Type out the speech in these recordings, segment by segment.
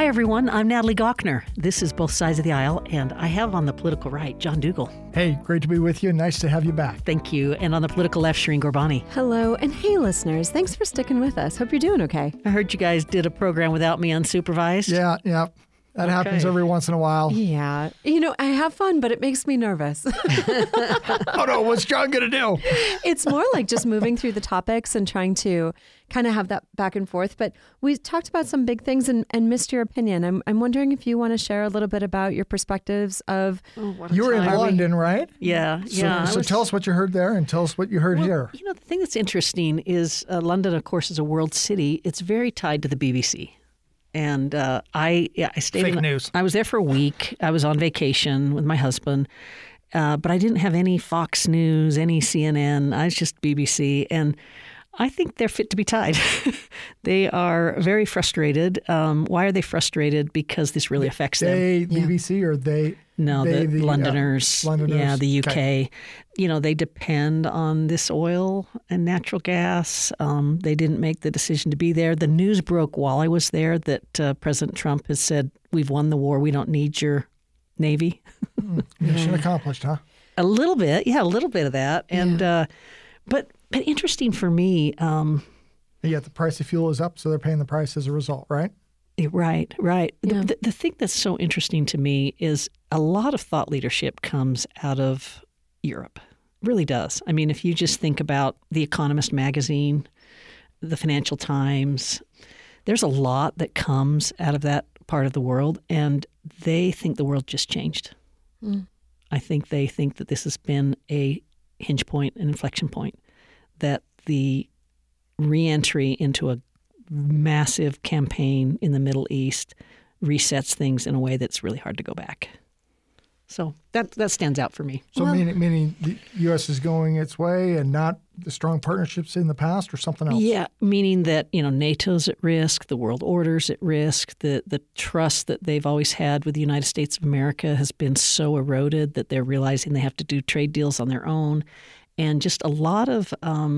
Hi, everyone. I'm Natalie Gochner. This is Both Sides of the Aisle, and I have on the political right, John Dougal. Hey, great to be with you. Nice to have you back. Thank you. And on the political left, Shireen Gorbani. Hello, and hey, listeners. Thanks for sticking with us. Hope you're doing okay. I heard you guys did a program without me unsupervised. Yeah. That happens every once in a while. Yeah. You know, I have fun, but it makes me nervous. Oh, no. What's John going to do? It's more like just moving through the topics and trying to kind of have that back and forth. But we talked about some big things and missed your opinion. I'm wondering if you want to share a little bit about your perspectives of... You were in London, right? Yeah. So tell us what you heard there and tell us what you heard here. You know, the thing that's interesting is London, of course, is a world city. It's very tied to the BBC. And I stayed. Fake news. I was there for a week. I was on vacation with my husband, but I didn't have any Fox News, any CNN. I was just BBC, and I think they're fit to be tied. They are very frustrated. Why are they frustrated? Because this really affects them. BBC or they? No, the Londoners. Londoners. Yeah, the UK. Okay. You know, they depend on this oil and natural gas. They didn't make the decision to be there. The news broke while I was there that President Trump has said, we've won the war. We don't need your Navy. Mission accomplished, huh? A little bit. Yeah, a little bit of that. And but interesting for me. Yet the price of fuel is up, so they're paying the price as a result, right? Right. Yeah. The thing that's so interesting to me is a lot of thought leadership comes out of Europe. It really does. I mean, if you just think about The Economist magazine, the Financial Times, there's a lot that comes out of that part of the world, and they think the world just changed. I think they think that this has been a hinge point, an inflection point, that the re-entry into a massive campaign in the Middle East resets things in a way that's really hard to go back. So that stands out for me. So meaning the U.S. is going its way and not the strong partnerships in the past or something else? Yeah, meaning that, you know, NATO's at risk, the world order's at risk, the trust that they've always had with the United States of America has been so eroded that they're realizing they have to do trade deals on their own. And just a lot of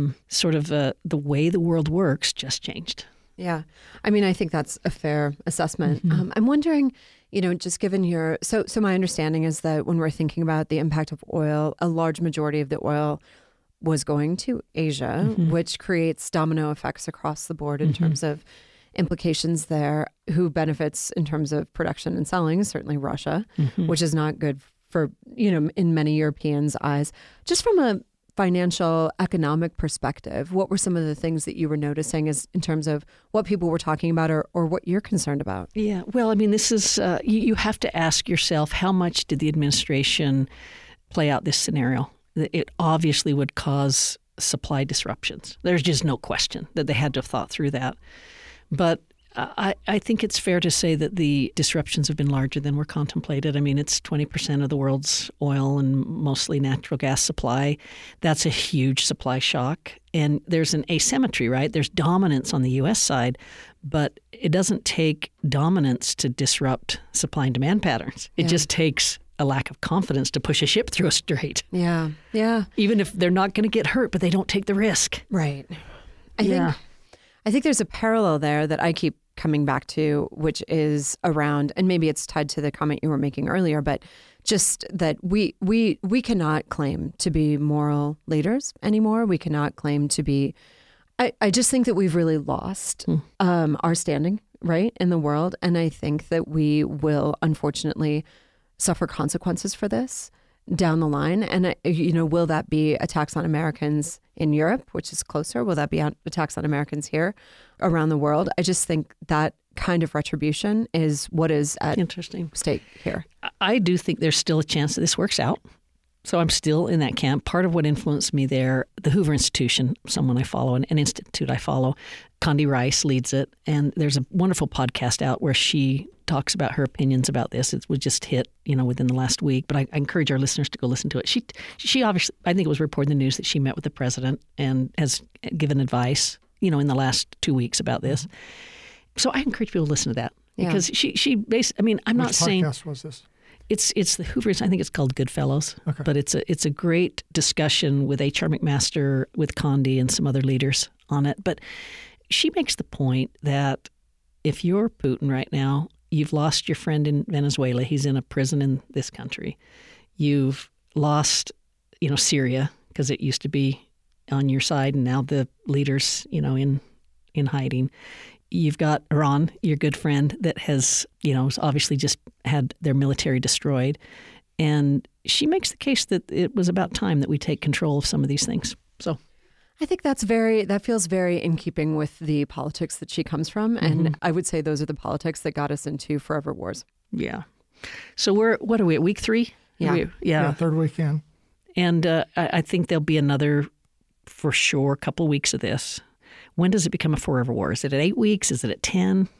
the way the world works just changed. Yeah. I mean, I think that's a fair assessment. I'm wondering, you know, just given your... So my understanding is that when we're thinking about the impact of oil, a large majority of the oil was going to Asia, which creates domino effects across the board in terms of implications there. Who benefits in terms of production and selling is certainly Russia, which is not good for, you know, in many Europeans' eyes. Just from a financial, economic perspective, what were some of the things that you were noticing as in terms of what people were talking about or what you're concerned about? Yeah, well, I mean, this is, you have to ask yourself, how much did the administration play out this scenario? It obviously would cause supply disruptions. There's just no question that they had to have thought through that. But I think it's fair to say that the disruptions have been larger than were contemplated. I mean, it's 20% of the world's oil and mostly natural gas supply. That's a huge supply shock. And there's an asymmetry, right? There's dominance on the U.S. side, but it doesn't take dominance to disrupt supply and demand patterns. It just takes a lack of confidence to push a ship through a strait. Yeah. Even if they're not going to get hurt, but they don't take the risk. Right. I think there's a parallel there that I keep coming back to, which is around, and maybe it's tied to the comment you were making earlier, but just that we cannot claim to be moral leaders anymore. We cannot claim to be, I just think that we've really lost our standing, right, in the world. And I think that we will, unfortunately, suffer consequences for this down the line. And, you know, will that be attacks on Americans in Europe, which is closer? Will that be attacks on Americans here around the world? I just think that kind of retribution is what is at stake here. I do think there's still a chance that this works out. So I'm still in that camp. Part of what influenced me there, the Hoover Institution, someone I follow, an institute I follow, Condi Rice leads it. And there's a wonderful podcast out where she talks about her opinions about this. It was just hit, you know, within the last week. But I encourage our listeners to go listen to it. She obviously, I think it was reported in the news that she met with the president and has given advice, you know, in the last 2 weeks about this. So I encourage people to listen to that because she basically, I mean, I'm not saying. Which podcast was this? It's the Hoover. I think it's called Goodfellows. Okay. But it's a great discussion with H.R. McMaster, with Condi, and some other leaders on it. But she makes the point that if you're Putin right now, you've lost your friend in Venezuela. He's in a prison in this country. You've lost, Syria, because it used to be on your side, and now the leader's, in hiding. You've got Iran, your good friend, that has, obviously just had their military destroyed. And she makes the case that it was about time that we take control of some of these things. So I think that feels very in keeping with the politics that she comes from. And I would say those are the politics that got us into forever wars. Yeah. So what are we at, week 3? Yeah. Third weekend. And I think there'll be another, for sure, couple of weeks of this. When does it become a forever war? Is it at 8 weeks? Is it at 10?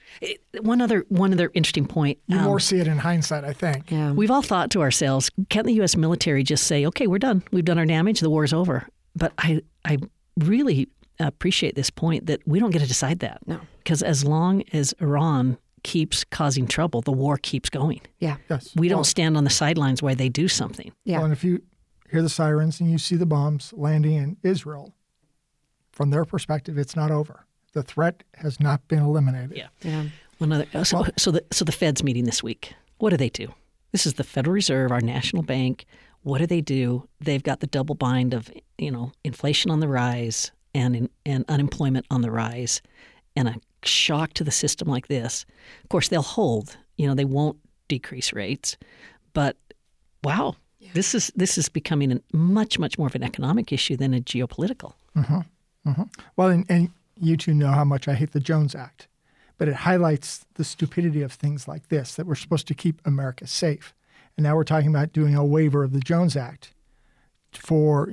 One other interesting point. You more see it in hindsight, I think. Yeah. We've all thought to ourselves, can't the U.S. military just say, okay, we're done. We've done our damage. The war's over. But I really appreciate this point that we don't get to decide that. No. Because as long as Iran keeps causing trouble, the war keeps going. Yeah. Yes. We don't stand on the sidelines while they do something. Yeah. Well, and if you hear the sirens and you see the bombs landing in Israel, from their perspective, it's not over. The threat has not been eliminated. Yeah. One other. So the Fed's meeting this week. What do? This is the Federal Reserve, our national bank. What do? They've got the double bind of inflation on the rise and unemployment on the rise, and a shock to the system like this. Of course, they'll hold. They won't decrease rates, but wow, this is becoming a much more of an economic issue than a geopolitical. Mm-hmm. Mm-hmm. Well, and you two know how much I hate the Jones Act, but it highlights the stupidity of things like this, that we're supposed to keep America safe. And now we're talking about doing a waiver of the Jones Act for,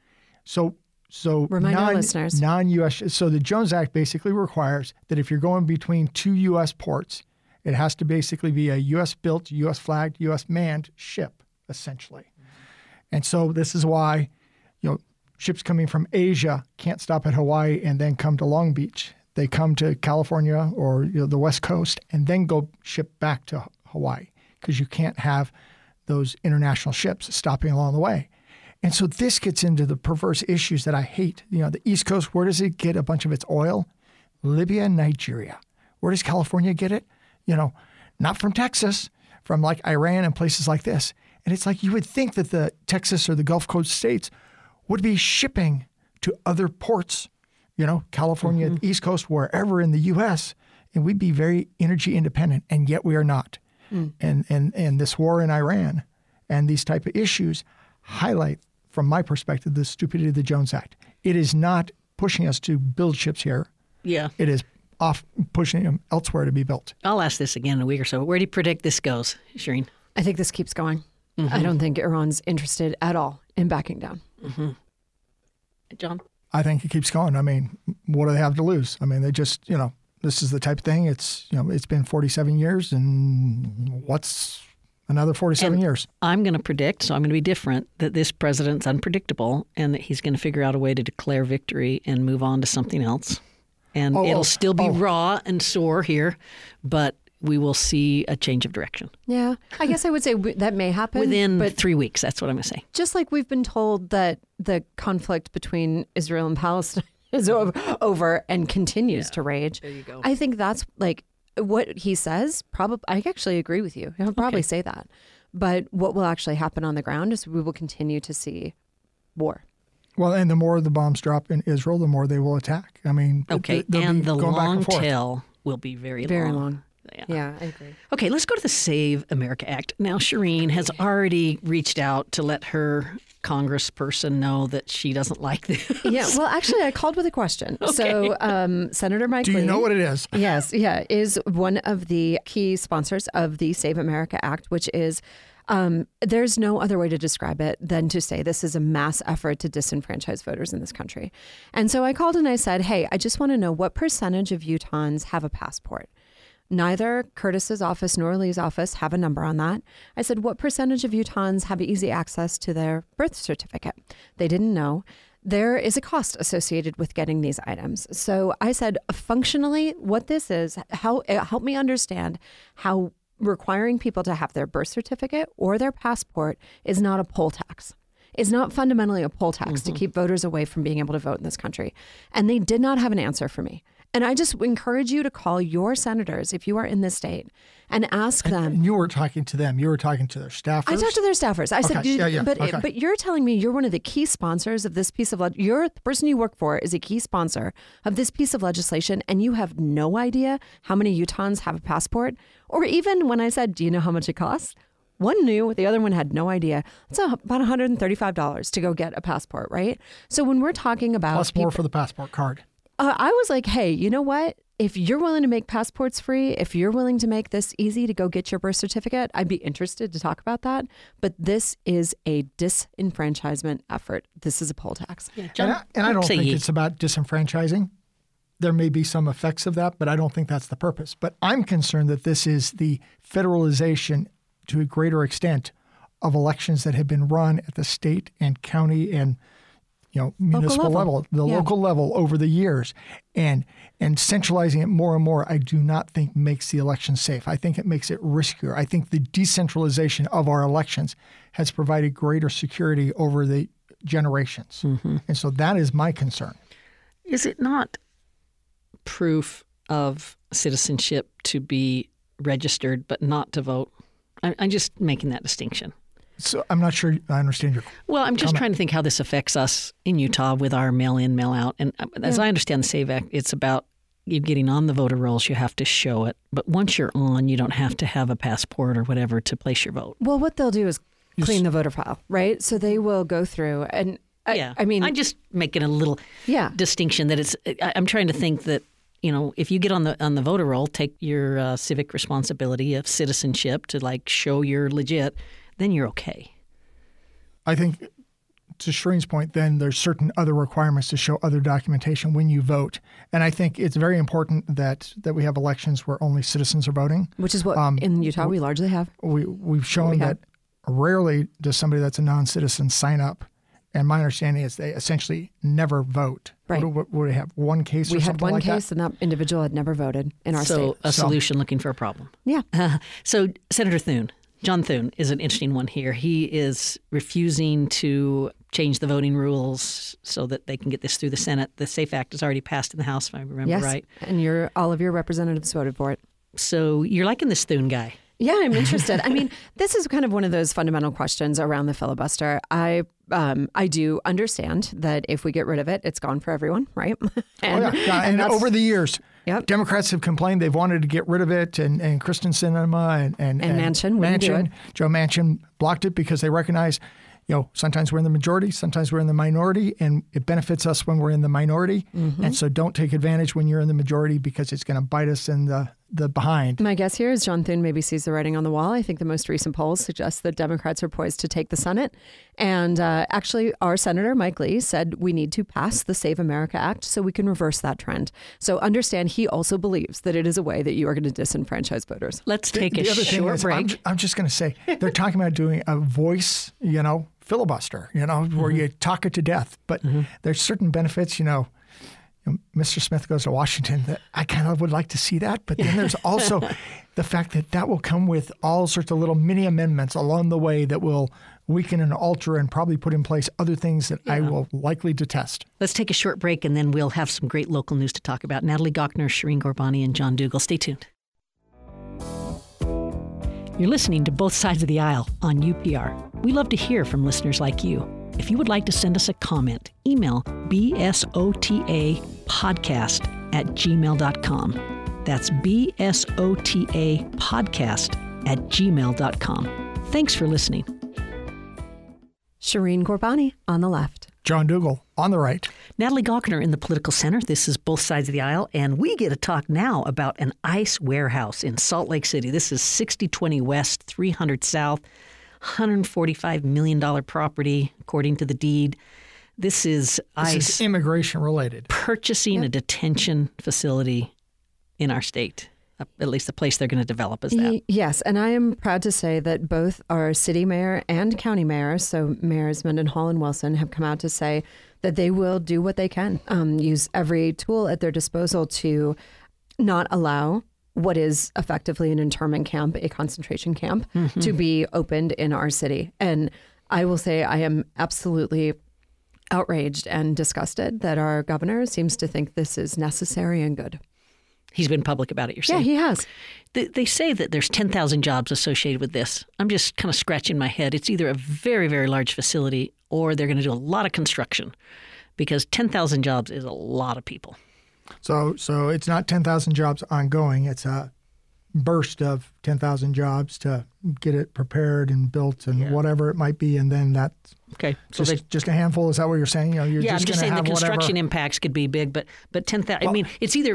so remind our listeners. Non-U.S. So the Jones Act basically requires that if you're going between 2 U.S. ports, it has to basically be a U.S.-built, U.S.-flagged, U.S.-manned ship, essentially. And so this is why, ships coming from Asia can't stop at Hawaii and then come to Long Beach. They come to California or the West Coast and then go ship back to Hawaii, because you can't have those international ships stopping along the way. And so this gets into the perverse issues that I hate. The East Coast, where does it get a bunch of its oil? Libya and Nigeria. Where does California get it? Not from Texas, from like Iran and places like this. And it's like you would think that the Texas or the Gulf Coast states would be shipping to other ports, California, the East Coast, wherever in the U.S., and we'd be very energy independent, and yet we are not. And this war in Iran and these type of issues highlight, from my perspective, the stupidity of the Jones Act. It is not pushing us to build ships here. Yeah. It is off pushing them elsewhere to be built. I'll ask this again in a week or so. Where do you predict this goes, Shireen? I think this keeps going. I don't think Iran's interested at all in backing down. Mm-hmm. John? I think it keeps going. I mean, what do they have to lose? I mean, they just, this is the type of thing. It's, it's been 47 years, and what's another 47 years? I'm going to predict, so I'm going to be different, that this president's unpredictable and that he's going to figure out a way to declare victory and move on to something else. And it'll still be raw and sore here, but we will see a change of direction. Yeah, I guess I would say that may happen. Within 3 weeks, that's what I'm going to say. Just like we've been told that the conflict between Israel and Palestine is over and continues to rage. There you go. I think that's like what he says. Probably, I actually agree with you. He'll probably say that. But what will actually happen on the ground is we will continue to see war. Well, and the more the bombs drop in Israel, the more they will attack. I mean, and the long tail will be very long. Yeah, I agree. Okay, let's go to the Save America Act. Now, Shireen has already reached out to let her congressperson know that she doesn't like this. Yeah, well, actually, I called with a question. Okay. So Senator Mike Lee, do you know what it is? Yes, is one of the key sponsors of the Save America Act, which is there's no other way to describe it than to say this is a mass effort to disenfranchise voters in this country. And so I called and I said, hey, I just want to know what percentage of Utahns have a passport. Neither Curtis's office nor Lee's office have a number on that. I said, what percentage of Utahns have easy access to their birth certificate? They didn't know. There is a cost associated with getting these items. So I said, functionally, what this is, help me understand how requiring people to have their birth certificate or their passport is not a poll tax. Is not fundamentally a poll tax to keep voters away from being able to vote in this country. And they did not have an answer for me. And I just encourage you to call your senators if you are in this state and ask them. And you were talking to them. You were talking to their staffers. I talked to their staffers. I said, okay. but you're telling me you're one of the key sponsors of this piece of the person you work for is a key sponsor of this piece of legislation, and you have no idea how many Utahns have a passport? Or even when I said, do you know how much it costs? One knew, the other one had no idea. It's about $135 to go get a passport, right? So when we're talking about plus more for the passport card. I was like, hey, you know what? If you're willing to make passports free, if you're willing to make this easy to go get your birth certificate, I'd be interested to talk about that. But this is a disenfranchisement effort. This is a poll tax. Yeah, John, and I don't think it's about disenfranchising. There may be some effects of that, but I don't think that's the purpose. But I'm concerned that this is the federalization to a greater extent of elections that have been run at the state and county and municipal level, local level over the years, and centralizing it more and more, I do not think makes the election safe. I think it makes it riskier. I think the decentralization of our elections has provided greater security over the generations. Mm-hmm. And so that is my concern. Is it not proof of citizenship to be registered but not to vote? I'm just making that distinction. So I'm not sure I understand your Well, I'm just comment. trying to think how this affects us in Utah with our mail-in, mail-out. And as I understand the SAVE Act, it's about you getting on the voter rolls. You have to show it. But once you're on, you don't have to have a passport or whatever to place your vote. Well, what they'll do is clean the voter file, right? So they will go through and I mean, I'm just making a little distinction that I'm trying to think that, if you get on the voter roll, take your civic responsibility of citizenship to show you're legit, then you're okay. I think to Shereen's point, then there's certain other requirements to show other documentation when you vote. And I think it's very important that we have elections where only citizens are voting. Which is what in Utah we largely have. We've shown that rarely does somebody that's a non-citizen sign up. And my understanding is they essentially never vote. Right. Would we have one case or something like that? We had one case and that individual had never voted in our state. So a solution looking for a problem. Yeah. So Senator Thune. John Thune is an interesting one here. He is refusing to change the voting rules so that they can get this through the Senate. The SAFE Act is already passed in the House, if I remember right. And all of your representatives voted for it. So you're liking this Thune guy. Yeah, I'm interested. I mean, this is kind of one of those fundamental questions around the filibuster. I do understand that if we get rid of it, it's gone for everyone, right? And over the years, Democrats have complained they've wanted to get rid of it, and Kyrsten Sinema and Manchin, Joe Manchin blocked it because they recognize, sometimes we're in the majority, sometimes we're in the minority, and it benefits us when we're in the minority. Mm-hmm. And so don't take advantage when you're in the majority because it's going to bite us in the behind. My guess here is John Thune maybe sees the writing on the wall. I think the most recent polls suggest that Democrats are poised to take the Senate. And actually, our Senator Mike Lee said we need to pass the Save America Act so we can reverse that trend. So understand he also believes that it is a way that you are going to disenfranchise voters. Let's take a short break. I'm just going to say, they're talking about doing a voice, filibuster, where you talk it to death. But there's certain benefits, Mr. Smith goes to Washington, that I kind of would like to see that. But then there's also the fact that will come with all sorts of little mini amendments along the way that will weaken and alter and probably put in place other things that I will likely detest. Let's take a short break and then we'll have some great local news to talk about. Natalie Gochnour, Shereen Ghorbani, and John Dougall. Stay tuned. You're listening to Both Sides of the Aisle on UPR. We love to hear from listeners like you. If you would like to send us a comment, email bsotapodcast@gmail.com. That's bsotapodcast@gmail.com. Thanks for listening. Shereen Ghorbani on the left. John Dougall on the right. Natalie Gochnour in the Political Center. This is Both Sides of the Aisle, and we get to talk now about an ICE warehouse in Salt Lake City. This is 6020 West, 300 South. $145 million property, according to the deed. This is ICE. This is immigration related. Purchasing a detention facility in our state. At least the place they're going to develop is that. Yes, and I am proud to say that both our city mayor and county mayor, so mayors Mendenhall and Wilson, have come out to say that they will do what they can, use every tool at their disposal to not allow what is effectively an internment camp, a concentration camp, to be opened in our city. And I will say I am absolutely outraged and disgusted that our governor seems to think this is necessary and good. He's been public about it, you're saying? Yeah, he has. They say that there's 10,000 jobs associated with this. I'm just kind of scratching my head. It's either a very, very large facility or they're going to do a lot of construction, because 10,000 jobs is a lot of people. So it's not 10,000 jobs ongoing. It's a burst of 10,000 jobs to get it prepared and built and whatever it might be, and then that's So just a handful. Is that what you're saying? You're I'm just saying the construction whatever. impacts could be big, but 10,000. I mean,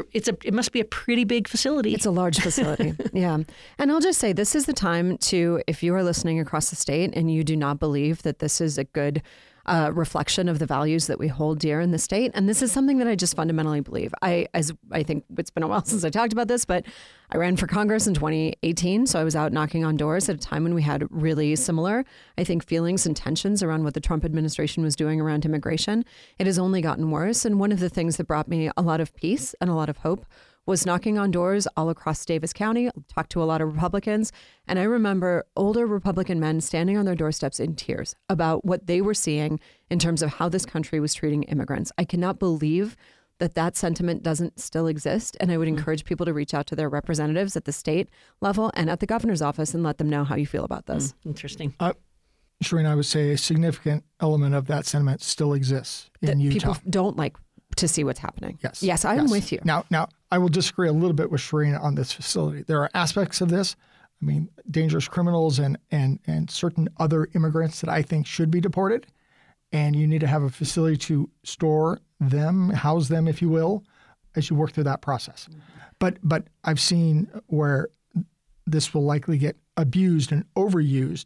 it must be a pretty big facility. It's a large facility. Yeah. And I'll just say, this is the time to, if you are listening across the state and you do not believe that this is a good reflection of the values that we hold dear in the state. And this is something that I just fundamentally believe. I think it's been a while since I talked about this, but I ran for Congress in 2018. So I was out knocking on doors at a time when we had really similar, I think, feelings and tensions around what the Trump administration was doing around immigration. It has only gotten worse. And one of the things that brought me a lot of peace and a lot of hope was knocking on doors all across Davis County, talked to a lot of Republicans. And I remember older Republican men standing on their doorsteps in tears about what they were seeing in terms of how this country was treating immigrants. I cannot believe that sentiment doesn't still exist. And I would encourage people to reach out to their representatives at the state level and at the governor's office and let them know how you feel about this. Interesting. Shireen, I would say a significant element of that sentiment still exists in Utah. People don't like to see what's happening. Yes, I'm with you. Now, I will disagree a little bit with Shireen on this facility. There are aspects of this, I mean, dangerous criminals and certain other immigrants that I think should be deported. And you need to have a facility to store them, house them, if you will, as you work through that process. But I've seen where this will likely get abused and overused,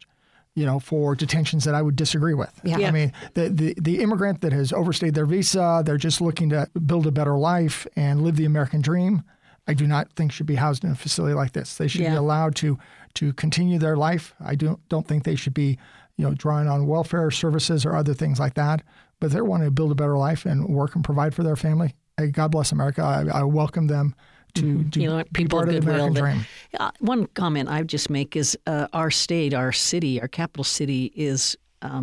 for detentions that I would disagree with. Yeah. I mean, the immigrant that has overstayed their visa, they're just looking to build a better life and live the American dream, I do not think should be housed in a facility like this. They should be allowed to continue their life. I don't think they should be, drawing on welfare services or other things like that. But if they're wanting to build a better life and work and provide for their family, hey, God bless America. I welcome them to be part of the American dream. One comment I would just make is our state, our city, our capital city is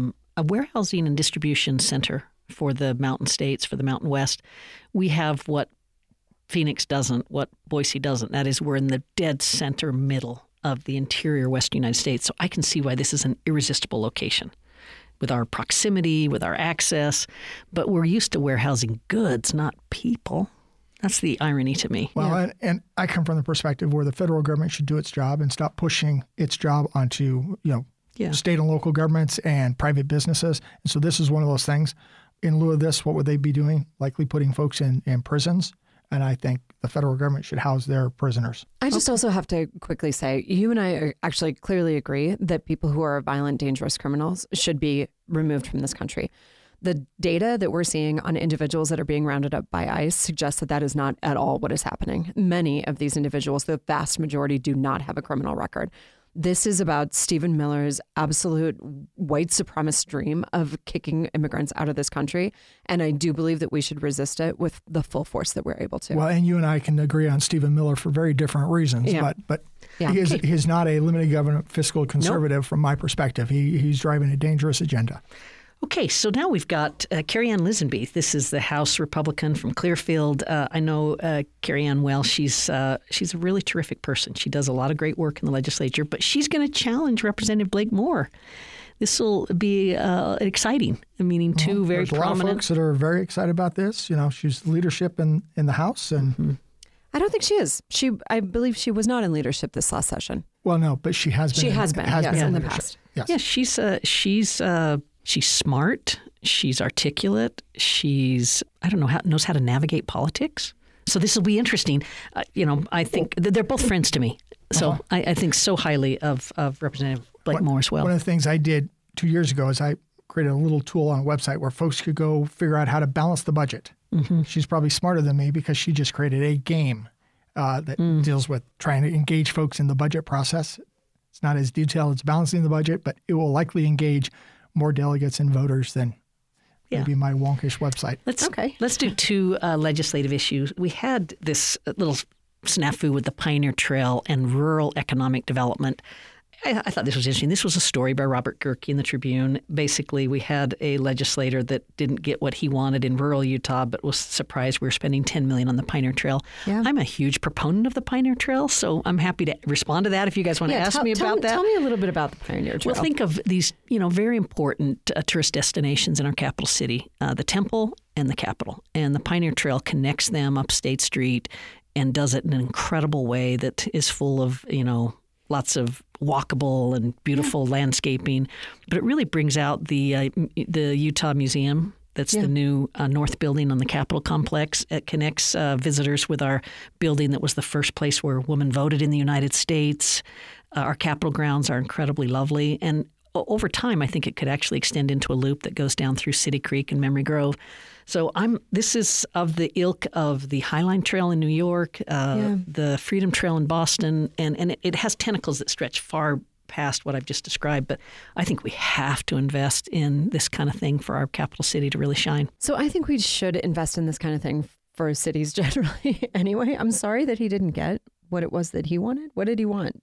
a warehousing and distribution center for the Mountain States, for the Mountain West. We have what Phoenix doesn't, what Boise doesn't. That is, we're in the dead center middle of the interior western United States. So I can see why this is an irresistible location with our proximity, with our access. But we're used to warehousing goods, not people. That's the irony to me. Well, and I come from the perspective where the federal government should do its job and stop pushing its job onto, state and local governments and private businesses. And so this is one of those things. In lieu of this, what would they be doing? Likely putting folks in prisons. And I think the federal government should house their prisoners. I just also have to quickly say, you and I actually clearly agree that people who are violent, dangerous criminals should be removed from this country. The data that we're seeing on individuals that are being rounded up by ICE suggests that is not at all what is happening. Many of these individuals, the vast majority, do not have a criminal record. This is about Stephen Miller's absolute white supremacist dream of kicking immigrants out of this country. And I do believe that we should resist it with the full force that we're able to. Well, and you and I can agree on Stephen Miller for very different reasons. Yeah. But he's not a limited government fiscal conservative from my perspective. He's driving a dangerous agenda. Okay, so now we've got Carrie Ann Lisenby. This is the House Republican from Clearfield. I know Carrie Ann well. She's a really terrific person. She does a lot of great work in the legislature, but she's going to challenge Representative Blake Moore. This will be exciting, meaning two very prominent. There's a lot of folks that are very excited about this. She's leadership in the House. And I don't think she is. I believe she was not in leadership this last session. Well, no, but she has been. She has been in the past. Yes. Yeah, she's smart. She's articulate. She's, knows how to navigate politics. So this will be interesting. I think they're both friends to me. So I think so highly of Representative Blake Moore as well. One of the things I did 2 years ago is I created a little tool on a website where folks could go figure out how to balance the budget. Mm-hmm. She's probably smarter than me because she just created a game that deals with trying to engage folks in the budget process. It's not as detailed as balancing the budget, but it will likely engage more delegates and voters than maybe my wonkish website. Let's do two legislative issues. We had this little snafu with the Pioneer Trail and rural economic development. I thought this was interesting. This was a story by Robert Gerke in the Tribune. Basically, we had a legislator that didn't get what he wanted in rural Utah, but was surprised we were spending $10 million on the Pioneer Trail. Yeah. I'm a huge proponent of the Pioneer Trail, so I'm happy to respond to that if you guys want to ask me about that. Tell me a little bit about the Pioneer Trail. Well, think of these, very important tourist destinations in our capital city, the Temple and the Capitol. And the Pioneer Trail connects them up State Street and does it in an incredible way that is full of, lots of walkable and beautiful landscaping. But it really brings out the Utah Museum. That's the new north building on the Capitol complex. It connects visitors with our building that was the first place where a woman voted in the United States. Our Capitol grounds are incredibly lovely. And over time, I think it could actually extend into a loop that goes down through City Creek and Memory Grove. So this is of the ilk of the Highline Trail in New York, the Freedom Trail in Boston, and it has tentacles that stretch far past what I've just described. But I think we have to invest in this kind of thing for our capital city to really shine. So I think we should invest in this kind of thing for cities generally anyway. I'm sorry that he didn't get what it was that he wanted. What did he want?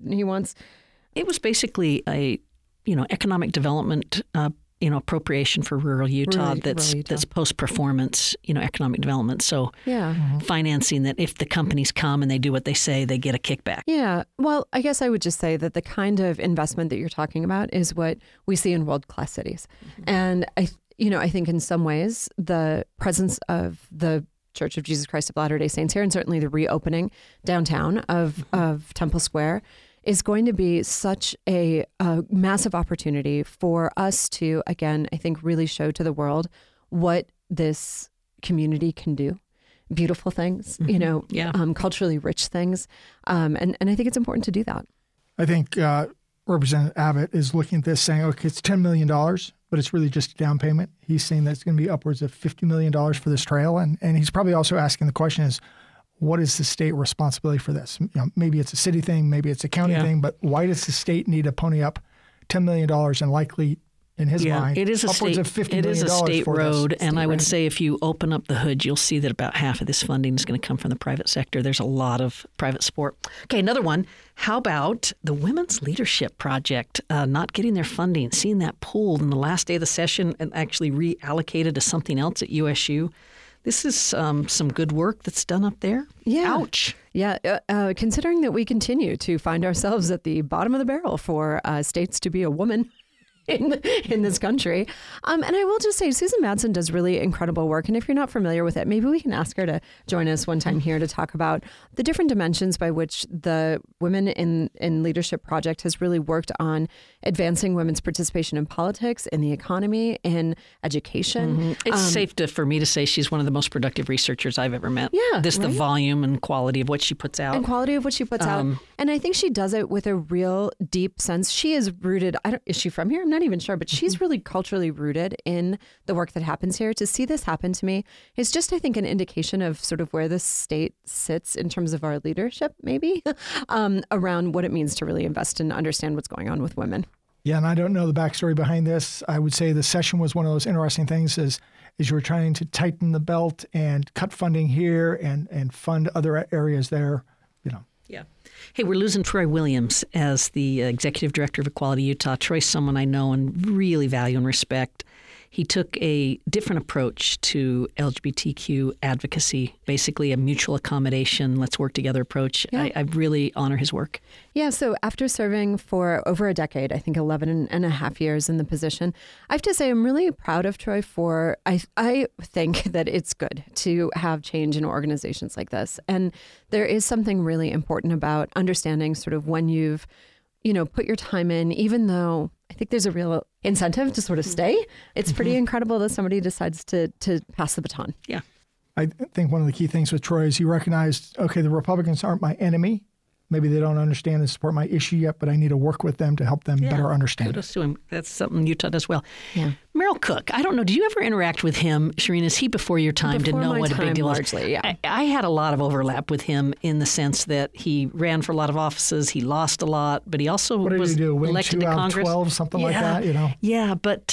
It was basically a economic development appropriation for rural Utah that's post-performance, economic development. So financing that if the companies come and they do what they say, they get a kickback. Yeah. Well, I guess I would just say that the kind of investment that you're talking about is what we see in world-class cities. Mm-hmm. And I think in some ways the presence of the Church of Jesus Christ of Latter-day Saints here, and certainly the reopening downtown of Temple Square, is going to be such a massive opportunity for us to, again, I think really show to the world what this community can do. Beautiful things, culturally rich things. And I think it's important to do that. I think Representative Abbott is looking at this saying, okay, it's $10 million, but it's really just a down payment. He's saying that it's going to be upwards of $50 million for this trail. And he's probably also asking the question is, what is the state responsibility for this? Maybe it's a city thing, maybe it's a county thing, but why does the state need to pony up $10 million and likely, in his mind, it is upwards of $50 million? It is a state road, and I would say if you open up the hood, you'll see that about half of this funding is going to come from the private sector. There's a lot of private support. Okay, another one. How about the Women's Leadership Project not getting their funding, seeing that pulled in the last day of the session and actually reallocated to something else at USU? This is some good work that's done up there. Yeah. Ouch. Yeah. Considering that we continue to find ourselves at the bottom of the barrel for states to be a woman in this country. And I will just say, Susan Madsen does really incredible work. And if you're not familiar with it, maybe we can ask her to join us one time here to talk about the different dimensions by which the Women in Leadership Project has really worked on advancing women's participation in politics, in the economy, in education. Mm-hmm. It's safe for me to say she's one of the most productive researchers I've ever met. Yeah, the volume and quality of what she puts out. And I think she does it with a real deep sense. She is rooted. Is she from here? I'm not even sure, but she's really culturally rooted in the work that happens here. To see this happen to me is just, I think, an indication of sort of where the state sits in terms of our leadership, maybe, around what it means to really invest and understand what's going on with women. Yeah, and I don't know the backstory behind this. I would say the session was one of those interesting things as you were trying to tighten the belt and cut funding here and fund other areas there, Yeah. Hey, we're losing Troy Williams as the Executive Director of Equality Utah. Troy's someone I know and really value and respect. He took a different approach to LGBTQ advocacy, basically a mutual accommodation, let's work together approach. Yeah. I really honor his work. Yeah, so after serving for over a decade, I think 11 and a half years in the position, I have to say I'm really proud of Troy for, I think that it's good to have change in organizations like this. And there is something really important about understanding sort of when you've put your time in, even though I think there's a real incentive to sort of stay. It's pretty incredible that somebody decides to pass the baton. Yeah. I think one of the key things with Troy is he recognized, okay, the Republicans aren't my enemy. Maybe they don't understand and support my issue yet, but I need to work with them to help them better understand Kudos to him. That's something Utah does well. Yeah. Merrill Cook, I don't know, did you ever interact with him, Shireen? Is he before your time to know what a big deal largely, is? Yeah. I had a lot of overlap with him in the sense that he ran for a lot of offices, he lost a lot, but he also was elected to Congress. 12, something like that, Yeah, but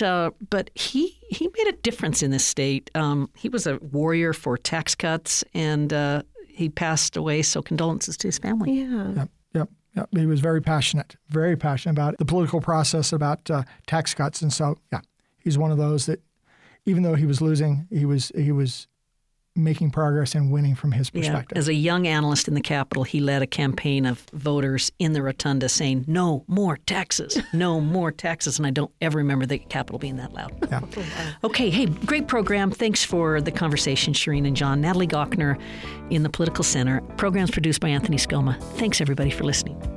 he made a difference in this state. He was a warrior for tax cuts, and he passed away, so condolences to his family. Yeah. Yep. Yeah, he was very passionate about the political process, about tax cuts. And so, yeah, he's one of those that even though he was losing, he was making progress and winning from his perspective. Yeah. As a young analyst in the Capitol, he led a campaign of voters in the rotunda saying, no more taxes, no more taxes. And I don't ever remember the Capitol being that loud. Yeah. Okay. Hey, great program. Thanks for the conversation, Shireen and John. Natalie Gochner in the Political Center. Program's produced by Anthony Skoma. Thanks, everybody, for listening.